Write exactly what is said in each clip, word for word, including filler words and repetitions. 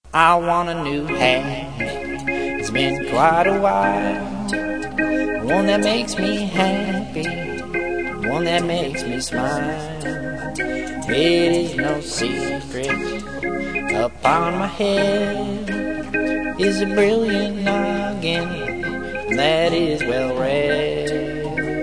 I want a new hat. It's been quite a while. One that makes me happy, one that makes me smile. It is no secret, upon my head is a brilliant noggin that is well read.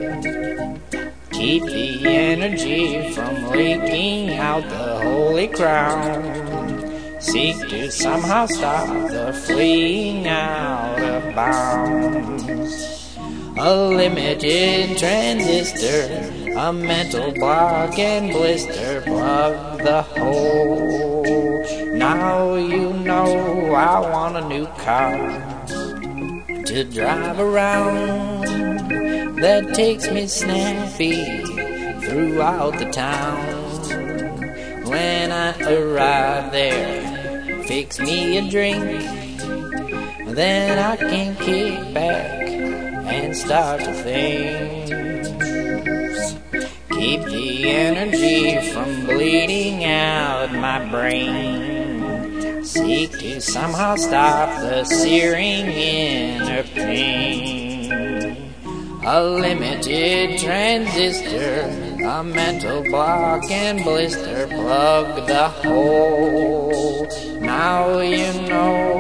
Keep the energy from leaking out the holy crown. Seek to somehow stop the fleeing out of bounds. A limited transistor, a mental block and blister, plug the hole. Now you know I want a new car to drive around that takes me snappy throughout the town. When I arrive there, fix me a drink, then I can kick back and start to think. Keep the energy from bleeding out my brain. Seek to somehow stop the searing inner pain. A limited transistor, a mental block and blister, plug the hole. Now you know.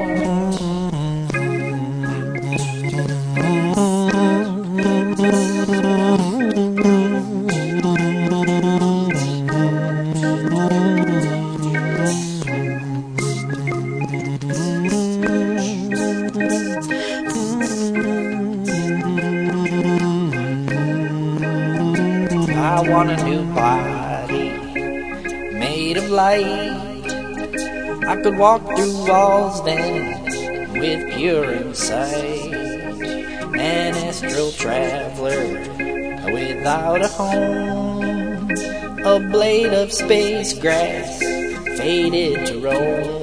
I want a new body made of light. I could walk through walls then with pure insight. An astral traveler without a home, a blade of space grass faded to roam.